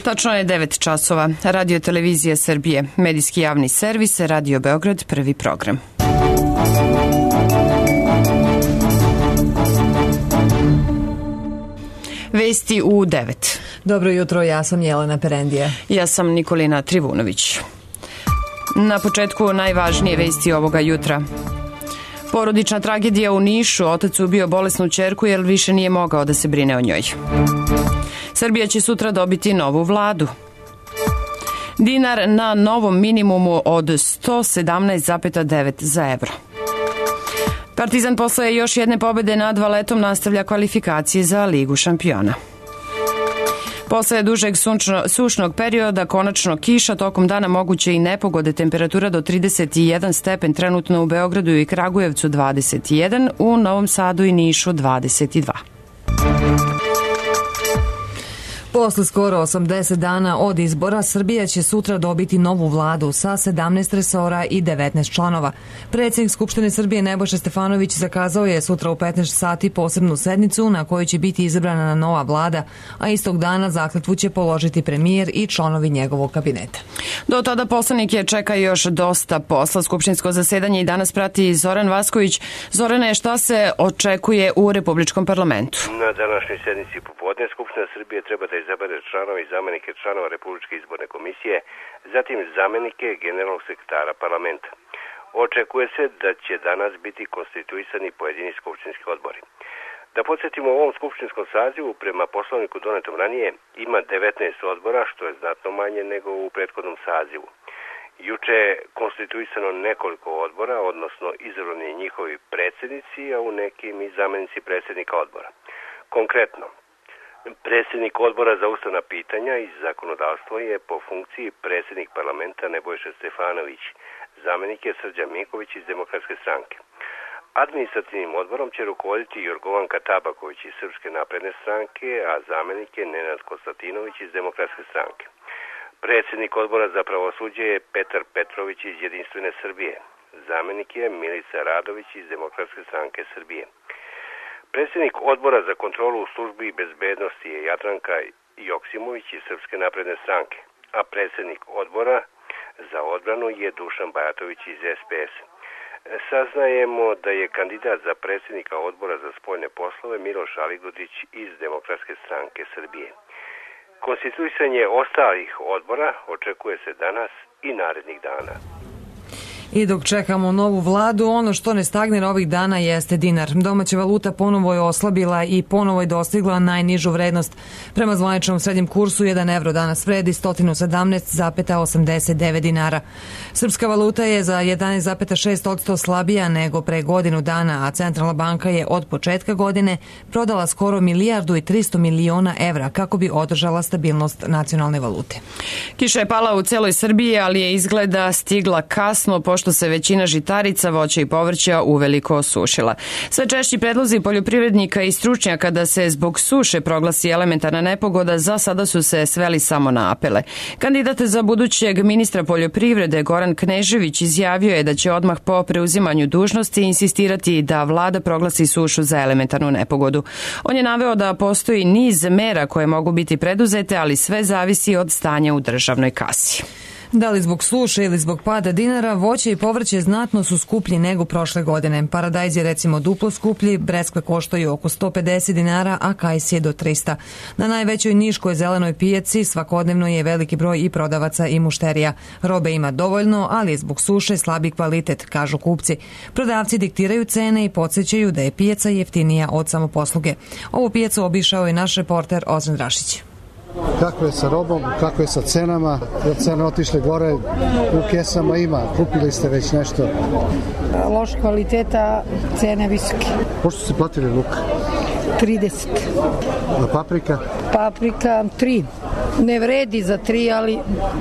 Tačno je 9 časova. Radio televizija Srbije, medijski javni servis, Radio Beograd, prvi program. Vesti u 9. Dobro jutro, ja sam Jelena Perendija. Ja sam Nikolina Trivunović. Na početku najvažnije vesti ovoga jutra. Porodična tragedija u Nišu, otac ubio bolesnu ćerku jer više nije mogao da se brine o njoj. Srbija će sutra dobiti novu vladu. Dinar na novom minimumu od 117,9 za evro. Partizan posle još jedne pobede nad Valetom nastavlja kvalifikacije za Ligu šampiona. Posle dužeg sušnog perioda, konačno kiša, tokom dana moguće i nepogode, temperatura do 31 stepen, trenutno u Beogradu i Kragujevcu 21, u Novom Sadu i Nišu 22. Posle skoro 80 dana od izbora, Srbija će sutra dobiti novu vladu sa 17 resora i 19 članova. Predsjednik Skupštine Srbije Nebojša Stefanović zakazao je sutra u 15 sati posebnu sednicu na kojoj će biti izabrana nova vlada, a istog dana zakletvu će položiti premijer i članovi njegovog kabineta. Do tada poslanike čeka još dosta posla. Skupštinsko zasedanje i danas prati Zoran Vasković. Zorane, šta se očekuje u Republičkom parlamentu? Na današnjoj sednici popodne Skupština Srbije treba da izabere članova i zamenike članova Republičke izborne komisije, zatim zamenike generalnog sekretara parlamenta. Očekuje se da će danas biti konstituisani pojedini skupštinski odbori. Da podsjetimo, u ovom skupštinskom sazivu prema poslovniku donetom ranije ima 19 odbora, što je znatno manje nego u prethodnom sazivu. Juče je konstituisano nekoliko odbora, odnosno izabrani njihovi predsjednici, a u nekim i zamenici predsjednika odbora. Konkretno, predsjednik odbora za ustavna pitanja i zakonodavstvo je po funkciji predsjednik parlamenta Nebojša Stefanović, zamenik je Srđan Miković iz Demokratske stranke. Administrativnim odborom će rukovoditi Jorgovanka Tabaković iz Srpske napredne stranke, a zamenik je Nenad Konstantinović iz Demokratske stranke. Predsjednik odbora za pravosuđe je Petar Petrović iz Jedinstvene Srbije. Zamenik je Milica Radović iz Demokratske stranke Srbije. Predsjednik odbora za kontrolu u službi i bezbednosti je Jadranka Joksimović iz Srpske napredne stranke, a predsjednik odbora za odbranu je Dušan Bajatović iz SPS. Saznajemo da je kandidat za predsjednika odbora za spoljne poslove Miloš Aligrudić iz Demokratske stranke Srbije. Konstituisanje ostalih odbora očekuje se danas i narednih dana. I dok čekamo novu vladu, ono što ne stagnira ovih dana jeste dinar. Domaća valuta ponovo je oslabila i ponovo je dostigla najnižu vrednost. Prema zvaničnom srednjem kursu 1 evro danas vredi 117,89 dinara. Srpska valuta je za 11,6% slabija nego pre godinu dana, a Centralna banka je od početka godine prodala skoro 1,3 milijarde evra kako bi održala stabilnost nacionalne valute. Kiša je pala u celoj Srbiji, ali je izgleda stigla kasno, pošto se većina žitarica, voća i povrća uveliko osušila. Sve češći predlozi poljoprivrednika i stručnjaka da se zbog suše proglasi elementarna nepogoda za sada su se sveli samo na apele. Kandidat za budućeg ministra poljoprivrede Goran Knežević izjavio je da će odmah po preuzimanju dužnosti insistirati da vlada proglasi sušu za elementarnu nepogodu. On je naveo da postoji niz mera koje mogu biti preduzete, ali sve zavisi od stanja u državnoj kasi. Da li zbog suše ili zbog pada dinara, voće i povrće znatno su skuplji nego prošle godine. Paradajz je recimo duplo skuplji, breskve koštaju oko 150 dinara, a kajs je do 300. Na najvećoj niškoj zelenoj pijaci svakodnevno je veliki broj i prodavaca i mušterija. Robe ima dovoljno, ali je zbog suše slabi kvalitet, kažu kupci. Prodavci diktiraju cene i podsjećaju da je pijaca jeftinija od samoposluge. Ovu pijacu obišao je naš reporter Ozren Drašić. Kako je sa robom, kako je sa cenama, jer cene otišle gore, u kesama ima, kupili ste već nešto? Loš kvaliteta, cene visoke. Pošto ste platili luk? 30. A paprika? Paprika 3. Ne vredi za 3, ali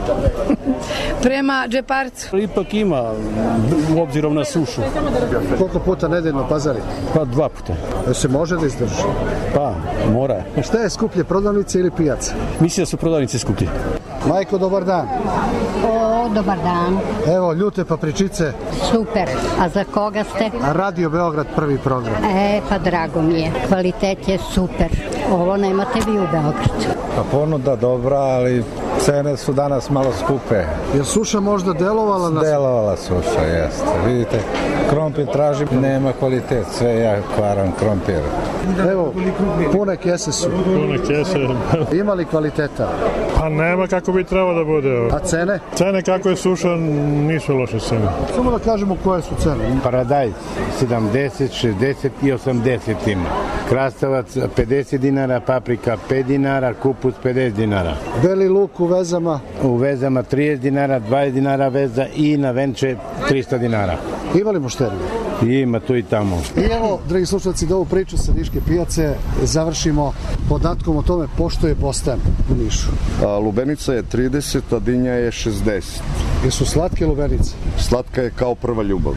prema džeparcu. Ipak ima, obzirom na sušu. Koliko puta nedeljno pazari? Pa 2 puta. Da se može da izdrži? Pa, mora. Šta je skuplje, prodavnice ili pijaca? Mislim da su prodavnice skuplje. Majko, dobar dan. Dobar dan. Evo, ljute papričice. Super. A za koga ste? Radio Beograd, prvi program. Pa drago mi je. Kvalitet je super. Ovo nemate vi u Beogradu. Pa ponuda dobra, ali cene su danas malo skupe. Je suša možda delovala na... Delovala suša, jeste. Vidite, krompir tražim, nema kvalitet, sve ja kvaram krompir. Evo, pune kese su. Pune kese. Ima li kvaliteta? Pa nema kako bi trebalo da bude. A cene? Cene kako je suša nisu loše cene. Samo da kažemo koje su cene. Paradajz 70, 60 i 80 ima. Krastavac 50 dinara, paprika 5 dinara, kupus 50 dinara. Beli luk u vezama? U vezama 30 dinara, 20 dinara veza i na venče 300 dinara. Ima li mušterija? Ima tu i tamo. I evo, dragi slušalci, da ovu priču sa Niške pijace završimo podatkom o tome pošto je Bostan u Nišu. Lubenica je 30, a dinja je 60. Jesu slatke lubenice? Slatka je kao prva ljubav.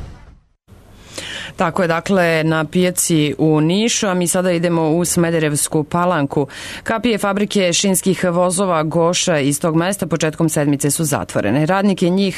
Tako je, dakle, na pijaci u Nišu, a mi sada idemo u Smederevsku Palanku. Kapije fabrike šinskih vozova Goša iz tog mesta početkom sedmice su zatvorene. Radnike njih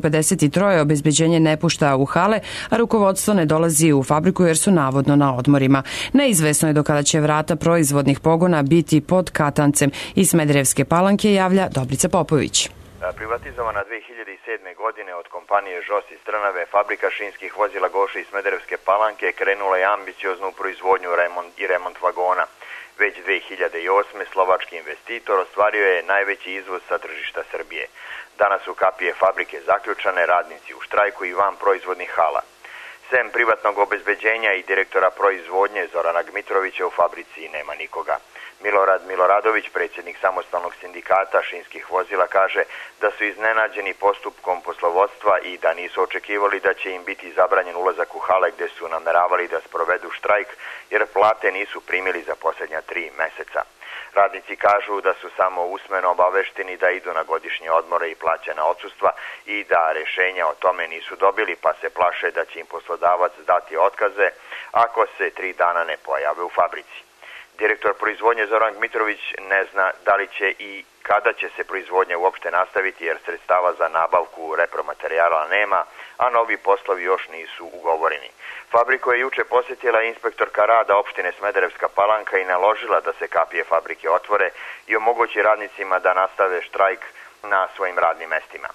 453 obezbeđenje ne pušta u hale, a rukovodstvo ne dolazi u fabriku jer su navodno na odmorima. Neizvesno je do kada će vrata proizvodnih pogona biti pod katancem. Iz Smederevske Palanke javlja Dobrica Popović. Privatizovana 2007. godine od kompanije ŽOS iz Trnave, fabrika šinskih vozila Goša iz Smederevske Palanke krenula je ambicioznu proizvodnju i remont vagona. Već 2008. slovački investitor ostvario je najveći izvoz sa tržišta Srbije. Danas su kapije fabrike zaključane, radnici u štrajku i van proizvodnih hala. Sem privatnog obezbeđenja i direktora proizvodnje Zorana Gmitrovića u fabrici nema nikoga. Milorad Miloradović, predsjednik samostalnog sindikata šinskih vozila, kaže da su iznenađeni postupkom poslovodstva i da nisu očekivali da će im biti zabranjen ulazak u hale gde su nameravali da sprovedu štrajk jer plate nisu primili za posljednja 3 meseca. Radnici kažu da su samo usmeno obavešteni da idu na godišnje odmore i plaćena odsustva i da rešenja o tome nisu dobili, pa se plaše da će im poslodavac dati otkaze ako se 3 dana ne pojave u fabrici. Direktor proizvodnje Zoran Gmitrović ne zna da li će i kada će se proizvodnja uopšte nastaviti jer sredstava za nabavku repromaterijala nema, a novi poslovi još nisu ugovoreni. Fabriku je juče posjetila inspektorka rada opštine Smederevska Palanka i naložila da se kapije fabrike otvore i omogući radnicima da nastave štrajk na svojim radnim mestima.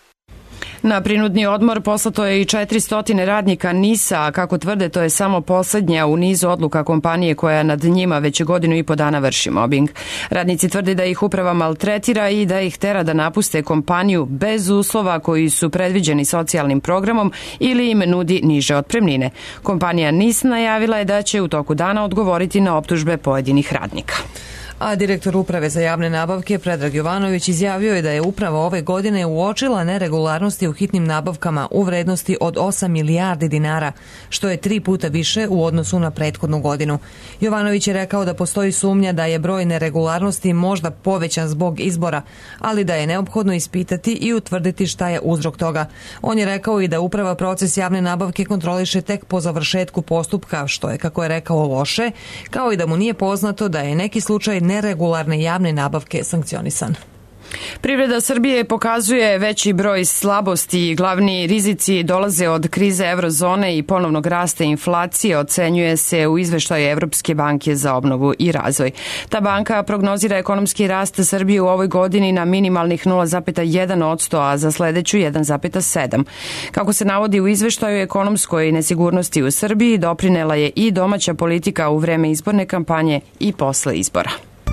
Na prinudni odmor poslato je i 400 radnika NIS-a, a kako tvrde to je samo poslednja u nizu odluka kompanije koja nad njima već 1,5 godina vrši mobing. Radnici tvrde da ih uprava maltretira i da ih tera da napuste kompaniju bez uslova koji su predviđeni socijalnim programom ili im nudi niže otpremnine. Kompanija NIS najavila je da će u toku dana odgovoriti na optužbe pojedinih radnika. A direktor uprave za javne nabavke Predrag Jovanović izjavio je da je uprava ove godine uočila neregularnosti u hitnim nabavkama u vrednosti od 8 milijardi dinara, što je 3 puta više u odnosu na prethodnu godinu. Jovanović je rekao da postoji sumnja da je broj neregularnosti možda povećan zbog izbora, ali da je neophodno ispitati i utvrditi šta je uzrok toga. On je rekao i da uprava proces javne nabavke kontroliše tek po završetku postupka, što je, kako je rekao, loše, kao i da mu nije poznato da je neki slučaj neregularne javne nabavke sankcionisan. Privreda Srbije pokazuje veći broj slabosti i glavni rizici dolaze od krize eurozone i ponovnog rasta inflacije, ocenjuje se u izveštaju Evropske banke za obnovu i razvoj. Ta banka prognozira ekonomski rast Srbije u ovoj godini na minimalnih 0,1%, a za sledeću 1,7%. Kako se navodi u izveštaju, ekonomskoj nesigurnosti u Srbiji doprinela je i domaća politika u vreme izborne kampanje i posle izbora.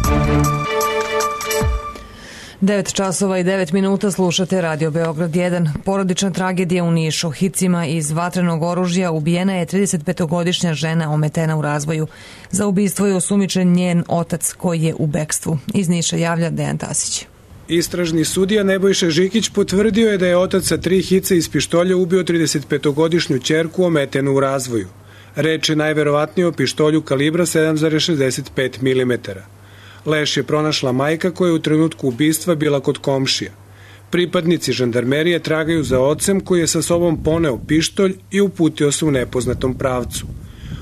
9 časova i 9 minuta slušate Radio Beograd 1. Porodična tragedija u Nišu. Hicima iz vatrenog oružja ubijena je 35-godišnja žena ometena u razvoju. Za ubistvo je osumnjičen njen otac koji je u bekstvu. Iz Niša javlja Dejan Tasić. Istražni sudija Nebojša Žikić potvrdio je da je otac sa 3 hice iz pištolja ubio 35-godišnju ćerku ometenu u razvoju. Reč je najverovatnije o pištolju kalibra 7,65 mm. Leš je pronašla majka koja je u trenutku ubistva bila kod komšija. Pripadnici žandarmerije tragaju za ocem koji je sa sobom poneo pištolj i uputio se u nepoznatom pravcu.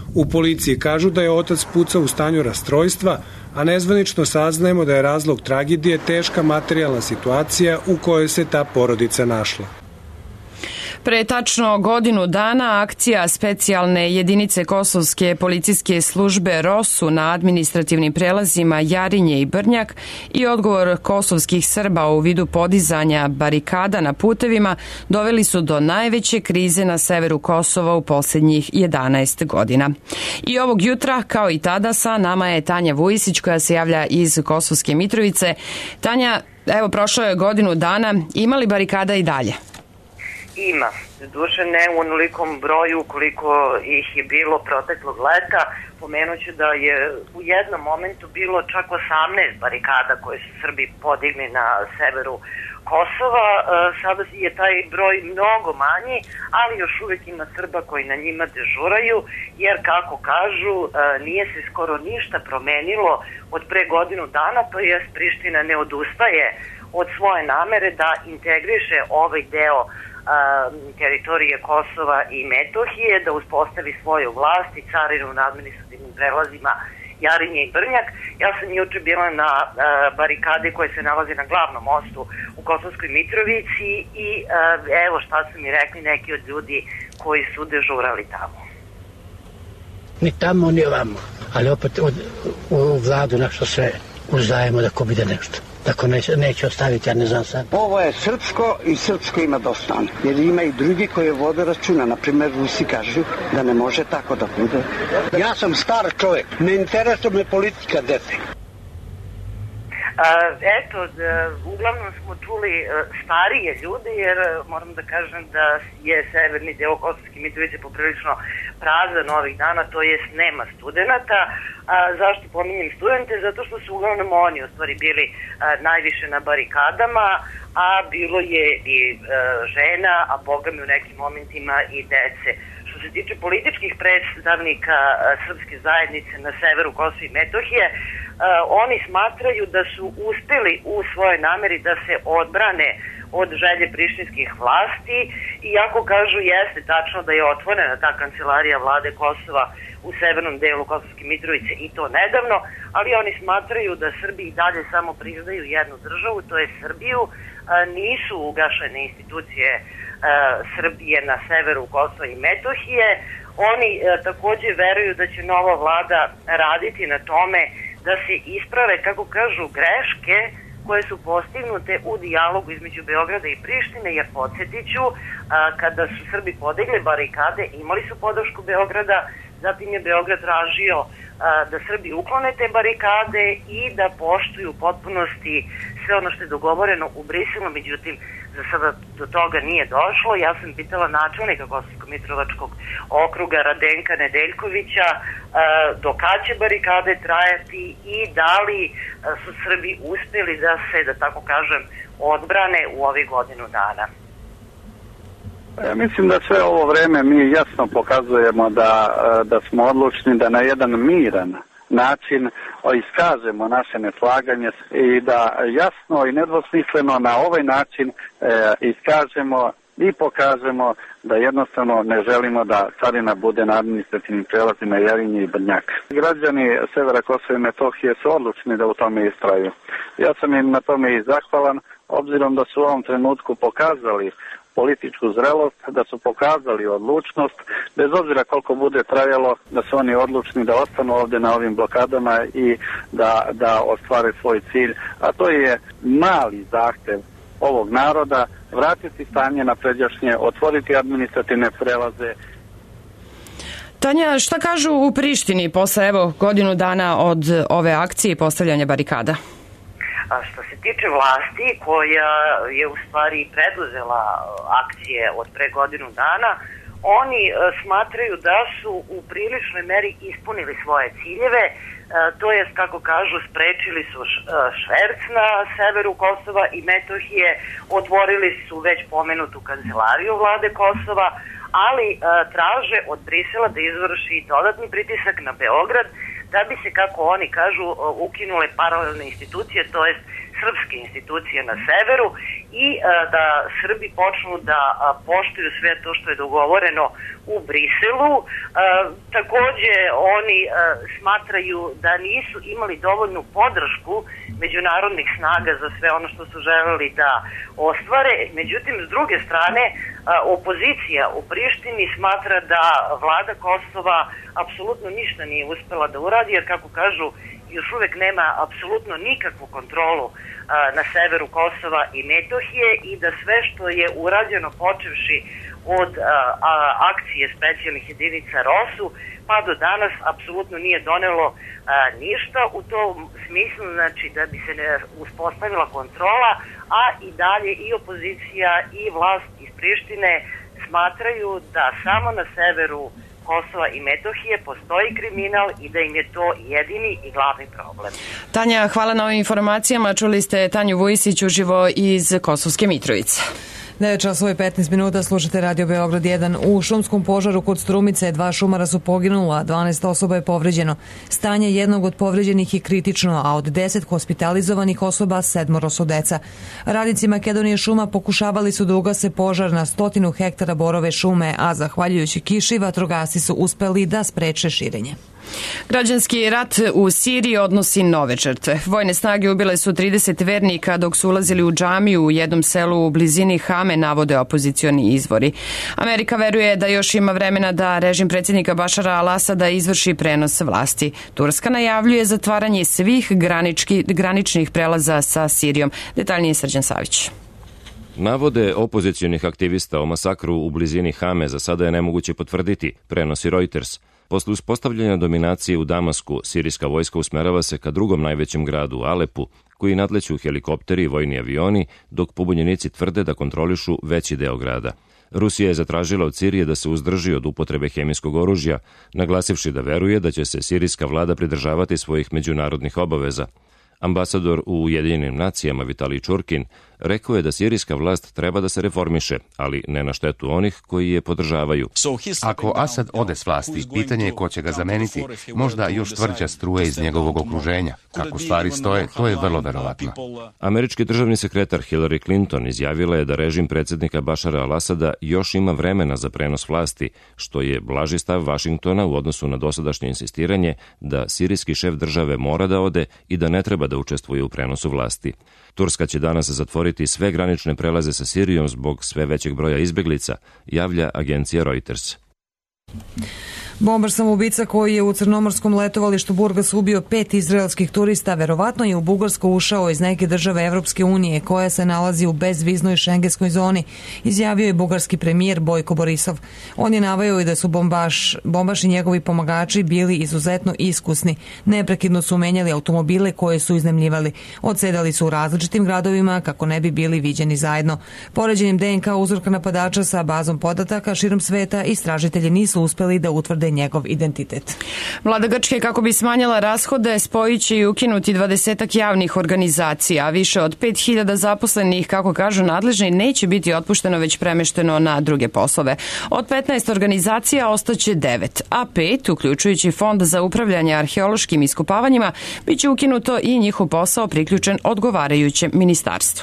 U policiji kažu da je otac pucao u stanju rastrojstva, a nezvanično saznajemo da je razlog tragedije teška materijalna situacija u kojoj se ta porodica našla. Pre tačno godinu dana akcija specijalne jedinice Kosovske policijske službe ROSU na administrativnim prelazima Jarinje i Brnjak i odgovor kosovskih Srba u vidu podizanja barikada na putevima doveli su do najveće krize na severu Kosova u posljednjih 11 godina. I ovog jutra, kao i tada, sa nama je Tanja Vujisić koja se javlja iz Kosovske Mitrovice. Tanja, evo prošlo je godinu dana, ima li barikada i dalje? Ima, duše ne u onolikom broju koliko ih je bilo proteklog leta. Pomenuću da je u jednom momentu bilo čak 18 barikada koje su Srbi podigli na severu Kosova. Sada je taj broj mnogo manji, ali još uvijek ima Srba koji na njima dežuraju, jer kako kažu, nije se skoro ništa promenilo od pre godinu dana, to jest Priština ne odustaje od svoje namere da integriše ovaj deo teritorije Kosova i Metohije, da uspostavi svoju vlast i carinu na administrativnim prelazima Jarinje i Brnjak. Ja sam juče bila na barikade koje se nalaze na glavnom mostu u Kosovskoj Mitrovici i evo šta su mi rekli neki od ljudi koji su dežurali tamo. Ni tamo, ni ovamo, ali opet u vladu našto sve uzdajemo da ko bude nešto. Tako neće ostaviti, ja ne znam sad. Ovo je srpsko i srpsko ima dosta, jer ima i drugi koji vode računa. Naprimer, Rusi kažu da ne može tako da bude. Ja sam star čovjek, ne interesuje me politika dece. Eto, uglavnom smo čuli starije ljude, jer moram da kažem da je severni deo Kosovske Mitrovice poprilično prazan ovih dana, to jest nema studenata. Zašto pominjem studente? Zato što su uglavnom oni u stvari bili najviše na barikadama, a bilo je i žena, a boga mi u nekim momentima i dece. Što se tiče političkih predstavnika srpske zajednice na severu Kosova i Metohije, oni smatraju da su uspeli u svojoj nameri da se odbrane od želje prištinskih vlasti, iako kažu jeste tačno da je otvorena ta kancelarija vlade Kosova u severnom delu Kosovske Mitrovice i to nedavno, ali oni smatraju da Srbi i dalje samo priznaju jednu državu, to je Srbiju, nisu ugašene institucije Srbije na severu Kosova i Metohije. Oni takođe veruju da će nova vlada raditi na tome da se isprave, kako kažu, greške koje su postignute u dijalogu između Beograda i Prištine, jer podsjetiću, kada su Srbi podigli barikade, imali su podršku Beograda, zatim je Beograd tražio da Srbi uklone te barikade i da poštuju u potpunosti sve ono što je dogovoreno u Briselu, međutim, za sada do toga nije došlo. Ja sam pitala načelnika Kosovsko-Mitrovačkog okruga Radenka Nedeljkovića do kad će barikade trajati i da li su Srbi uspeli da se, da tako kažem, odbrane u ovih godinu dana. Ja mislim da sve ovo vreme mi jasno pokazujemo da smo odlučni da na jedan miran način iskažemo naše neslaganje i da jasno i nedvosmisleno na ovaj način iskažemo i pokažemo da jednostavno ne želimo da carina bude na administrativnim prelazima Jarinje i Brnjak. Građani severa Kosova i Metohije su odlučni da u tome istraju. Ja sam im na tome i zahvalan, obzirom da su u ovom trenutku pokazali političku zrelost, da su pokazali odlučnost, bez obzira koliko bude trajalo, da su oni odlučni da ostanu ovdje na ovim blokadama i da ostvare svoj cilj, a to je mali zahtev ovog naroda, vratiti stanje na pređašnje, otvoriti administrativne prelaze. Tanja, šta kažu u Prištini posle godinu dana od ove akcije i postavljanja barikada? Što se tiče vlasti koja je u stvari preduzela akcije od pre godinu dana, oni smatraju da su u priličnoj meri ispunili svoje ciljeve, to jest, kako kažu, sprečili su šverc na severu Kosova i Metohije, otvorili su već pomenutu kancelariju vlade Kosova, ali traže od Brisela da izvrši dodatni pritisak na Beograd da bi se, kako oni kažu, ukinule paralelne institucije, to jest srpske institucije na severu i da Srbi počnu da poštuju sve to što je dogovoreno u Briselu. Takođe, oni smatraju da nisu imali dovoljnu podršku međunarodnih snaga za sve ono što su želeli da ostvare. Međutim, s druge strane, opozicija u Prištini smatra da vlada Kosova apsolutno ništa nije uspela da uradi, jer kako kažu, još uvek nema apsolutno nikakvu kontrolu na severu Kosova i Metohije i da sve što je urađeno počevši od akcije specijalnih jedinica ROSU pa do danas apsolutno nije donelo ništa u tom smislu, znači da bi se uspostavila kontrola, a i dalje i opozicija i vlast iz Prištine smatraju da samo na severu Kosova i Metohije postoji kriminal i da im je to jedini i glavni problem. Tanja, hvala na ovim informacijama. Čuli ste Tanju Vujisić uživo iz Kosovske Mitrovice. 9:15 slušate Radio Beograd 1. U šumskom požaru kod Strumice 2 šumara su poginula, 12 osoba je povređeno. Stanje jednog od povređenih je kritično, a od 10 hospitalizovanih osoba 7 su deca. Radnici Makedonije šuma pokušavali su da ugase požar na 100 hektara borove šume, a zahvaljujući kiši vatrogasci su uspeli da spreče širenje. Građanski rat u Siriji odnosi nove žrtve. Vojne snage ubile su 30 vernika dok su ulazili u džamiju u jednom selu u blizini Hame, navode opozicioni izvori. Amerika veruje da još ima vremena da režim predsjednika Bašara al-Asada izvrši prenos vlasti. Turska najavljuje zatvaranje svih graničnih prelaza sa Sirijom. Detaljnije Srđan Savić. Navode opozicionih aktivista o masakru u blizini Hame za sada je nemoguće potvrditi, prenosi Reuters. Posle uspostavljanja dominacije u Damasku, sirijska vojska usmerava se ka drugom najvećem gradu, Alepu, koji nadleću helikopteri i vojni avioni, dok pobunjenici tvrde da kontrolišu veći deo grada. Rusija je zatražila od Sirije da se uzdrži od upotrebe hemijskog oružja, naglasivši da veruje da će se sirijska vlada pridržavati svojih međunarodnih obaveza. Ambasador u Ujedinjenim nacijama Vitalij Čurkin rekao je da sirijska vlast treba da se reformiše, ali ne na štetu onih koji je podržavaju. Ako Asad ode s vlasti, pitanje je ko će ga zameniti, možda još tvrđa struje iz njegovog okruženja. Kako stvari stoje, to je vrlo verovatno. Američki državni sekretar Hillary Clinton izjavila je da režim predsjednika Bašara al-Asada još ima vremena za prenos vlasti, što je blaži stav Vašingtona u odnosu na dosadašnje insistiranje da sirijski šef države mora da ode i da ne treba da učestvuje u prenosu vlasti. Turska će danas zatvoriti sve granične prelaze sa Sirijom zbog sve većeg broja izbeglica, javlja agencija Reuters. Bombar samoubica koji je u crnomorskom letovalištu Burgas ubio 5 izraelskih turista, verovatno je u Bugarsku ušao iz neke države Evropske unije koja se nalazi u bezviznoj šengenskoj zoni, izjavio je bugarski premijer Bojko Borisov. On je naveo i da su bombaš i njegovi pomagači bili izuzetno iskusni. Neprekidno su menjali automobile koje su iznajmljivali. Odsedali su u različitim gradovima kako ne bi bili viđeni zajedno. Poređenjem DNK uzorka napadača sa bazom podataka širom sveta, istražitelji nisu uspeli da utvrde njegov identitet. Vlada Grčke, kako bi smanjila rashode, spojit će i ukinuti 20 javnih organizacija, a više od 5000 zaposlenih, kako kažu nadležni, neće biti otpušteno već premešteno na druge poslove. Od 15 organizacija ostaće 9, a 5, uključujući Fond za upravljanje arheološkim iskopavanjima, bit će ukinuto i njihov posao priključen odgovarajućem ministarstvu.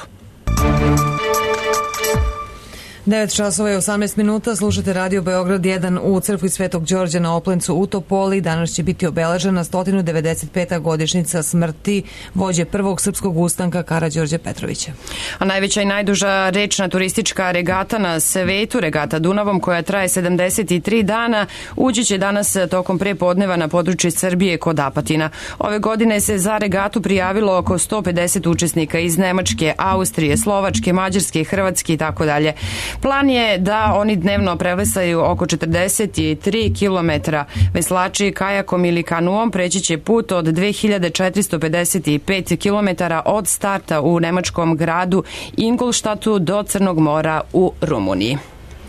9:18 slušate Radio Beograd 1. U crkvi Svetog Đorđa na Oplencu u Topoli. Danas će biti obeležena 195. godišnjica smrti vođe prvog srpskog ustanka Karađorđa Petrovića. A najveća i najduža rečna turistička regata na svetu, regata Dunavom, koja traje 73 dana, ući će danas tokom prepodneva na području Srbije kod Apatina. Ove godine se za regatu prijavilo oko 150 učesnika iz Nemačke, Austrije, Slovačke, Mađarske, Hrvatske i tako dalje. Plan je da oni dnevno prevesaju oko 43 km. Veslači kajakom ili kanuom preći će put od 2455 km od starta u nemačkom gradu Ingolštatu do Crnog mora u Rumuniji.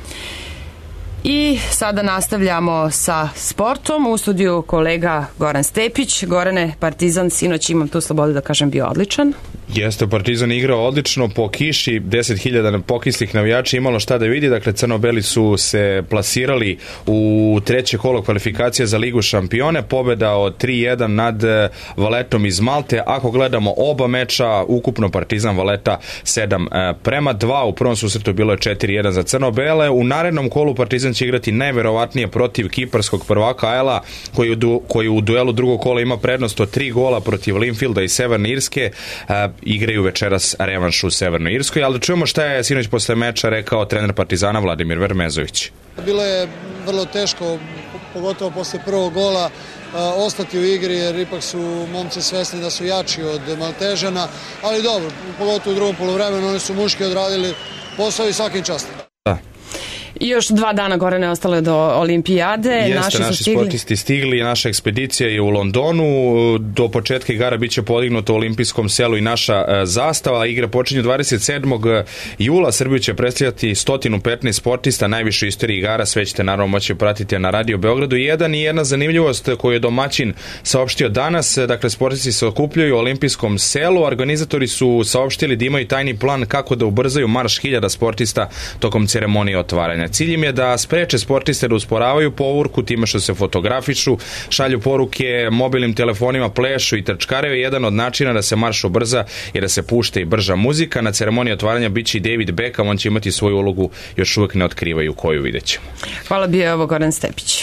I sada nastavljamo sa sportom. U studiju kolega Goran Stepić. Gorane, Partizan sinoć, imam tu slobodu da kažem, bio odličan. Jeste, Partizan igrao odlično po kiši, 10.000 pokislih navijača imalo šta da vidi, dakle crno-beli su se plasirali u treće kolo kvalifikacije za Ligu šampione, pobjeda od 3-1 nad Valetom iz Malte. Ako gledamo oba meča, ukupno Partizan Valeta 7-2, u prvom susretu bilo je 4-1 za crno-bele. U narednom kolu Partizan će igrati najverovatnije protiv kiparskog prvaka AEL-a, koji u duelu drugog kola ima prednost od 3 gola protiv Linfielda iz Severne Irske. Igraju večeras revanš u Severnoj Irskoj, ali da čujemo šta je sinoć posle meča rekao trener Partizana Vladimir Vermezović. Bilo je vrlo teško, pogotovo posle prvog gola, ostati u igri, jer ipak su momci svesni da su jači od Maltežana, ali dobro, pogotovo u drugom poluvremenu oni su muški odradili posao i svakim častom. I još 2 dana gore ne ostalo do olimpijade. Jeste, naši sportisti stigli, naša ekspedicija je u Londonu, do početka igara biće podignuto u olimpijskom selu i naša zastava. Igra počinju 27. jula, Srbiju će predstavljati 115 sportista, najviše istorije igara, sve ćete naravno moći pratiti na Radio Beogradu. Jedna zanimljivost koju je domaćin saopštio danas, dakle sportisti se okupljaju u olimpijskom selu, organizatori su saopštili da imaju tajni plan kako da ubrzaju marš 1000 sportista tokom ceremonije otvaranja. Cilj im je da spreče sportiste da usporavaju povorku time što se fotografišu, šalju poruke mobilnim telefonima, plešu i trčkaraju. Jedan od načina da se marš ubrza je da se pušta i brža muzika. Na ceremoniji otvaranja biće i David Beckham, on će imati svoju ulogu, još uvijek ne otkrivaju koju, vidjet ćemo. Hvala, bio je ovo Goran Stepić.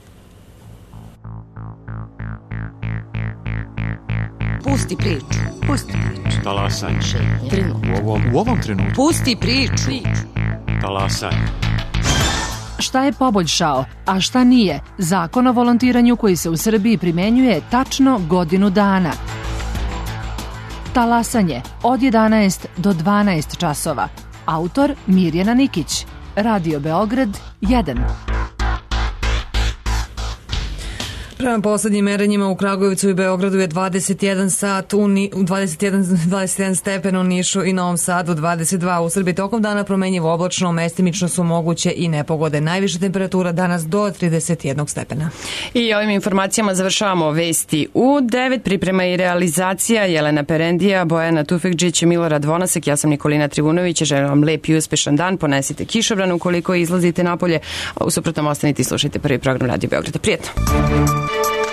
Pusti priču. Pusti priču. Talasaj. U ovom trenutku. Pusti priču. Talasaj. Šta je poboljšao, a šta nije? Zakon o volontiranju koji se u Srbiji primenjuje tačno godinu dana. Talasanje od 11 do 12 časova. Autor Mirjana Nikić. Radio Beograd 1. Prema poslednjim merenjima u Kragujevcu i Beogradu je 21 stepen, u Nišu i Novom Sadu 22. U Srbiji tokom dana promenjivo oblačno, mestimično su moguće i nepogode. Najviša temperatura danas do 31 stepena. I ovim informacijama završavamo vesti u 9. Priprema i realizacija Jelena Perendija, Bojana Tufekđić, Milorad Vonasek, ja sam Nikolina Trivunović. Želim vam lep i uspešan dan. Ponesite kišobran ukoliko izlazite napolje. U suprotnom ostanite i slušajte prvi program Radio Beograda. Prijetno!